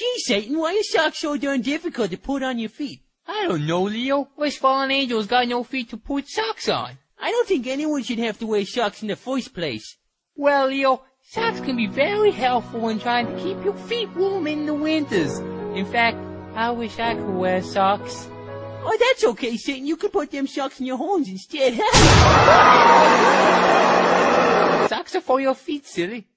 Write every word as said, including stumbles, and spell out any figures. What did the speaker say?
Gee, Satan, why are socks so darn difficult to put on your feet? I don't know, Leo. Us fallen angels got no feet to put socks on. I don't think anyone should have to wear socks in the first place. Well, Leo, socks can be very helpful in trying to keep your feet warm in the winters. In fact, I wish I could wear socks. Oh, that's okay, Satan. You could put them socks in your horns instead. Socks are for your feet, silly.